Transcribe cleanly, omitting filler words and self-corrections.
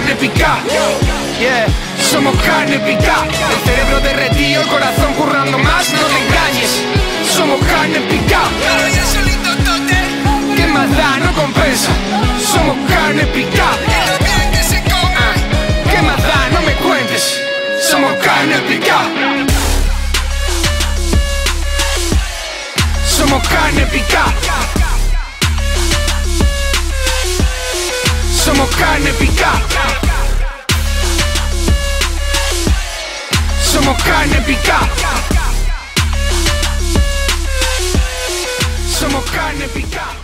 carne pica. Yeah, somos carne pica. El cerebro derretido, el corazón currando más, no te engañes. Somos carne pica. Pero ya solito tote. ¿Qué más da? No compensa. Somos carne pica. Y lo bien que se come. ¿Qué más da? No me cuentes. Somos carne pica. Somos carne pica. Somos carne pica. Somos carne pica. Somos carne pica.